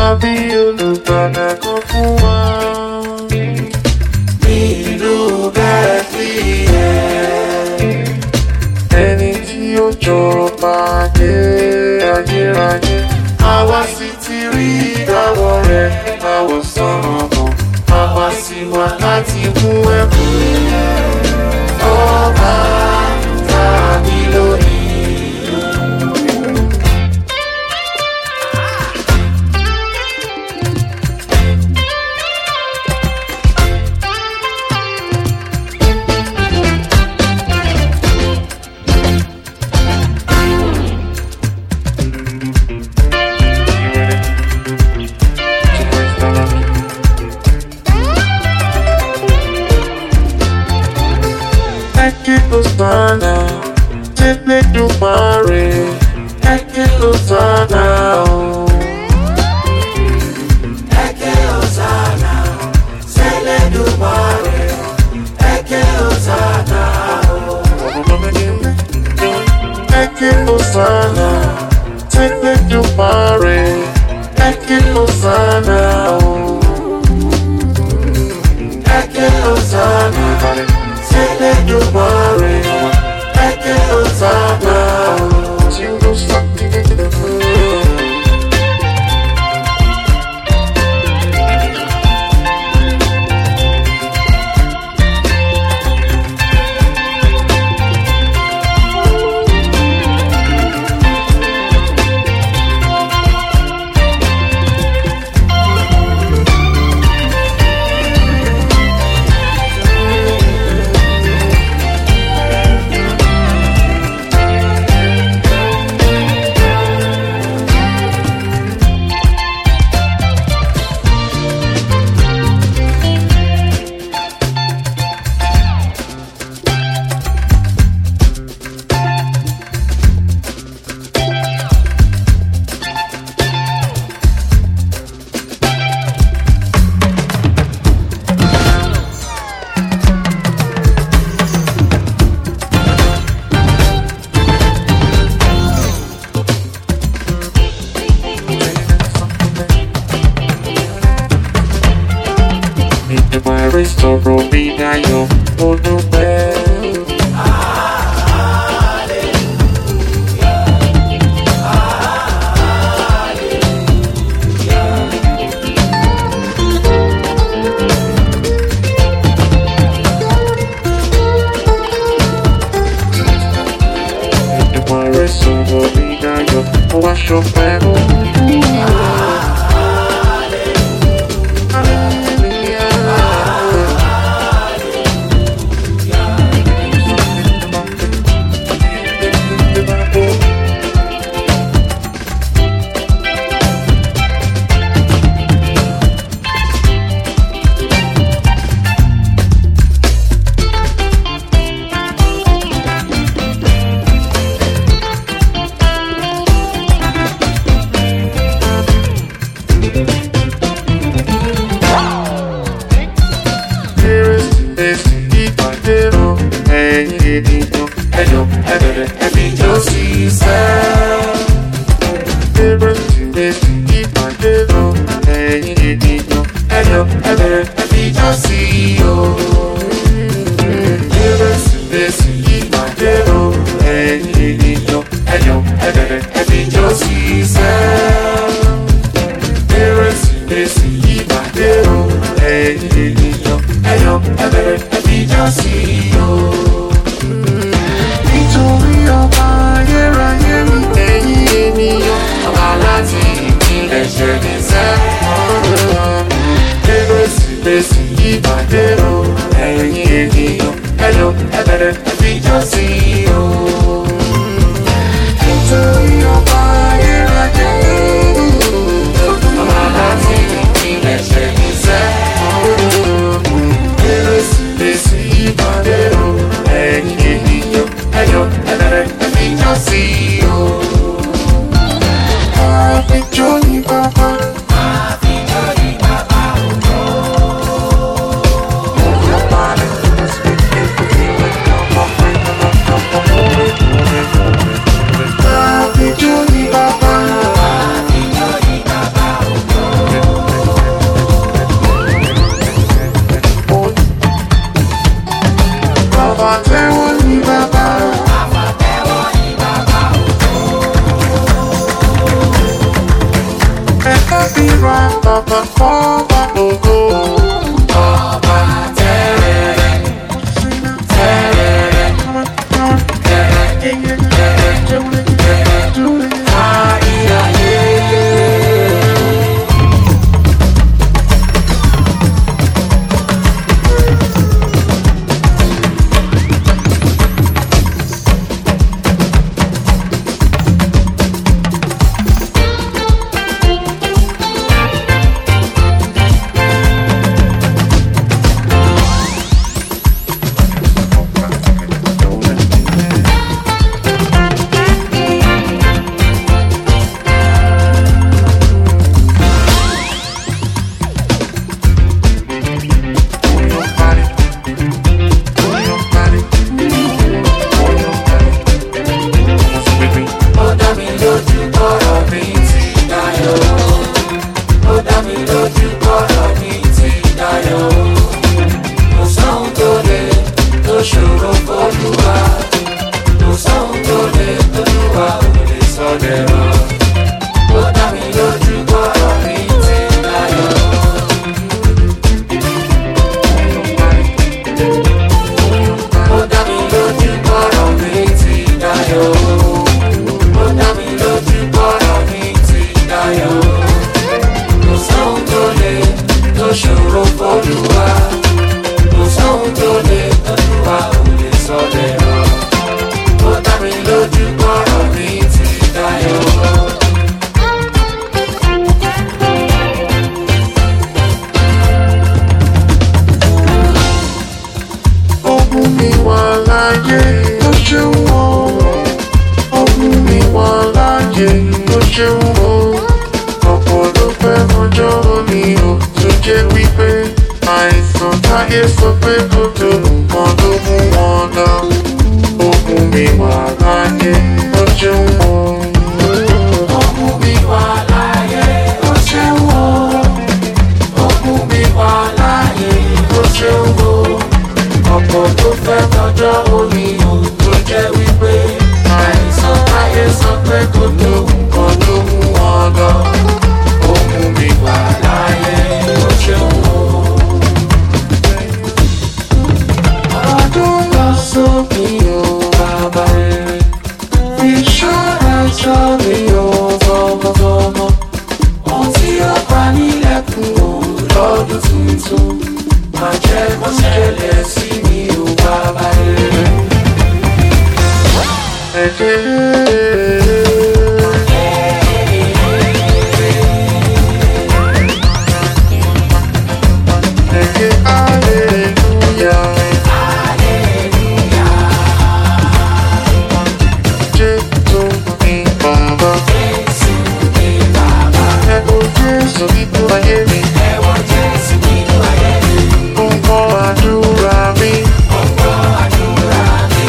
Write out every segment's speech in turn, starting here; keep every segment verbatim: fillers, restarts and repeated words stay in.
àbí olùgbàlà kan fún wa. Ìlú Bethlehem, ẹni tí ó jọba ayé ayérayé, àwa sì ti rí ìdáwọ́ rẹ̀ láwọ̀ sọ́nà bọ̀, àwa sì wá láti mú ẹ̀bùn ọba tàbí lónìí. Hosanna, tẹ́lẹ̀ dùmarè, ẹ̀kẹ́ Hosanna o. Ẹ̀kẹ́ Hosanna, tẹ́lẹ̀ dùmarè, ẹ̀kẹ́ Hosanna o. Ẹ̀kẹ́ Hosanna, tẹ́lẹ̀ dùmarè, ẹ̀kẹ́ Hosanna o. Ẹ̀kẹ́ Hosanna. Tẹ́lẹ̀ dùmarè, ẹ̀kẹ́ Hosanna o. Sọ̀rọ̀ mi dayọ̀ mo dúpẹ́. Èdùmàrè sọ̀rọ̀ mi dayọ̀ mo wá ṣọpẹ́ o. Ẹjọ́ ẹbẹ̀rẹ̀ ẹbí jó sí sẹ́. Kérésìmesì ìpàdé lọ ẹ̀yìn ènìyàn. Ẹjọ́ ẹbẹ̀rẹ̀ ẹbí jó sí o. Kérésìmesì ìpàdé lọ ẹ̀yìn ènìyàn. Ẹjọ́ ẹbẹ̀rẹ̀ ẹbí jó sí sẹ́. Kérésìmesì ìpàdé lọ ẹ̀yìn ènìyàn. Ẹjọ́ ẹbẹ̀rẹ̀ ẹbí jó sí o. Nítorí ọba ayérayé mi ẹ̀yin ènìyàn, ọba láti ìpínlẹ̀ ṣẹ̀dẹ̀sẹ̀. Kérésìmesì ìpàdé o, ẹ̀yin ènìyàn, ẹjọ́ ẹbẹ̀rẹ̀ ẹbí jó sí o. Nítorí ọba ayérayé ọba láti ìpínlẹ̀ ṣẹ̀dẹ̀sẹ̀. Kérésìmesì ìpàdé o, ẹ̀yin ènìyàn, ẹjọ́ ẹbẹ̀rẹ̀ ẹbí jó sí o. Àfijọ́ ni bàbá. Àfijọ́ ni bàbá ògo. Ọ̀yọ́ balẹ̀ ló ń sọ pé kí n lè lọ́kọ̀ọ́ pé lọ́kọ̀ọ́. ọba ọba ògo. Ọba tẹ́rẹ̀rẹ̀ tẹ́rẹ̀rẹ̀ tẹ́rẹ̀rẹ̀ tẹ́rẹ̀rẹ̀ kárí ayé.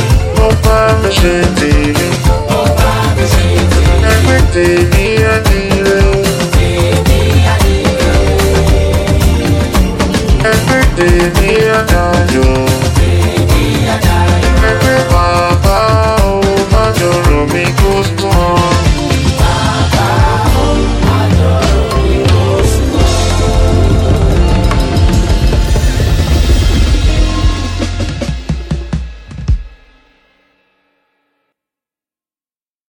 Tèmi, ẹgbẹ́ tèmi á ní.